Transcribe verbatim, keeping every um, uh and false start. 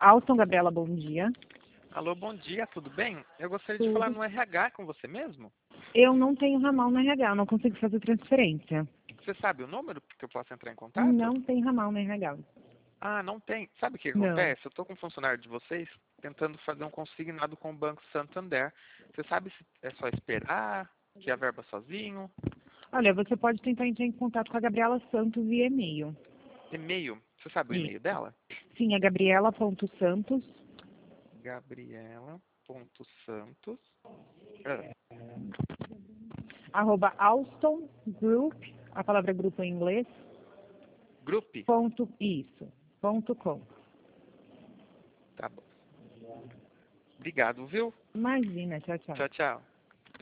Alton Gabriela, bom dia. Alô, bom dia, tudo bem? Eu gostaria Tudo. de falar no R H com você mesmo. Eu não tenho ramal no R H, eu não consigo fazer transferência. Você sabe o número que eu posso entrar em contato? Não tem ramal no R H. Ah, não tem. Sabe o que Não. acontece? Eu estou com um funcionário de vocês tentando fazer um consignado com o Banco Santander. Você sabe se é só esperar, que a verba sozinho? Olha, você pode tentar entrar em contato com a Gabriela Santos via e-mail. E-mail. Você sabe o e-mail Isso. dela? Sim, é gabriela.santos, Gabriela.santos. Ah, arroba Alstom Group, a palavra grupo em inglês, Grupo? ponto, isso, ponto com. Tá bom. Obrigado, viu? Imagina, tchau, tchau. Tchau, tchau.